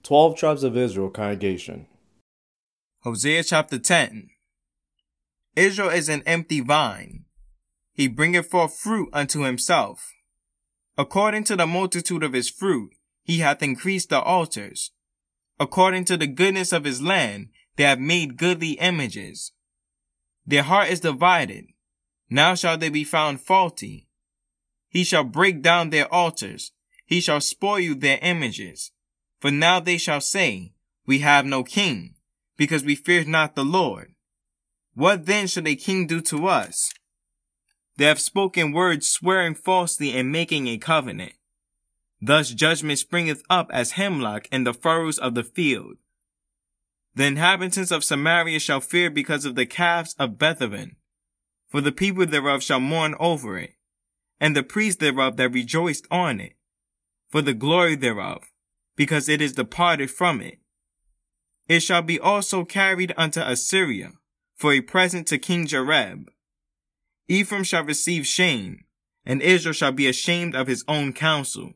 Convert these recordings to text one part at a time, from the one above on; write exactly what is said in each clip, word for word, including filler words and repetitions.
twelve Tribes of Israel congregation. Hosea chapter ten. Israel is an empty vine. He bringeth forth fruit unto himself. According to the multitude of his fruit, he hath increased the altars. According to the goodness of his land, they have made goodly images. Their heart is divided. Now shall they be found faulty. He shall break down their altars. He shall spoil their images. For now they shall say, We have no king, because we fear not the Lord. What then should a king do to us? They have spoken words swearing falsely and making a covenant. Thus judgment springeth up as hemlock in the furrows of the field. The inhabitants of Samaria shall fear because of the calves of Bethaven, for the people thereof shall mourn over it, and the priests thereof that rejoiced on it, for the glory thereof, because it is departed from it. It shall be also carried unto Assyria, for a present to King Jareb. Ephraim shall receive shame, and Israel shall be ashamed of his own counsel.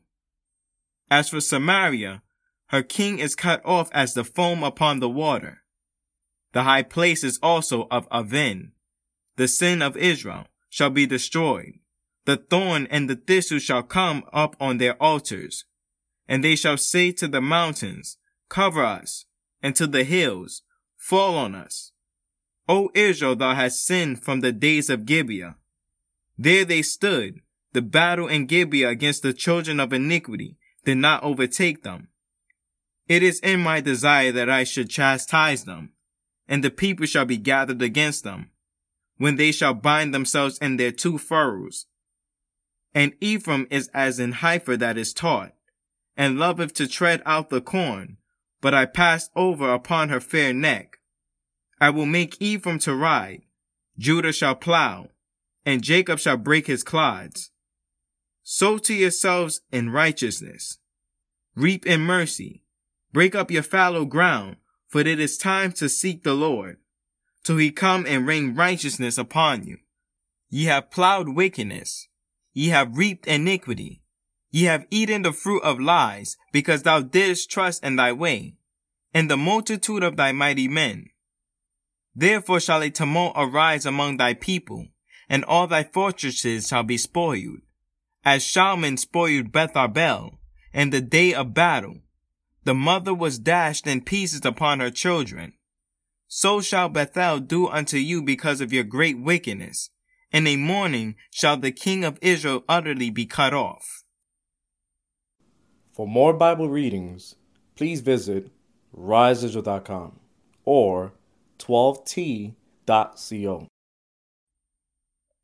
As for Samaria, her king is cut off as the foam upon the water. The high places also of Aven, the sin of Israel, shall be destroyed. The thorn and the thistle shall come up on their altars. And they shall say to the mountains, Cover us, and to the hills, Fall on us. O Israel, thou hast sinned from the days of Gibeah. There they stood. The battle in Gibeah against the children of iniquity did not overtake them. It is in my desire that I should chastise them, and the people shall be gathered against them, when they shall bind themselves in their two furrows. And Ephraim is as an heifer that is taught, and loveth to tread out the corn, but I passed over upon her fair neck. I will make Ephraim to ride, Judah shall plow, and Jacob shall break his clods. Sow to yourselves in righteousness. Reap in mercy. Break up your fallow ground, for it is time to seek the Lord, till he come and rain righteousness upon you. Ye have plowed wickedness. Ye have reaped iniquity. Ye have eaten the fruit of lies, because thou didst trust in thy way, in the multitude of thy mighty men. Therefore shall a tumult arise among thy people, and all thy fortresses shall be spoiled, as Shalman spoiled Beth-arbel in the day of battle. The mother was dashed in pieces upon her children. So shall Bethel do unto you because of your great wickedness. In a morning shall the king of Israel utterly be cut off. For more Bible readings, please visit rise israel dot com or twelve t dot co.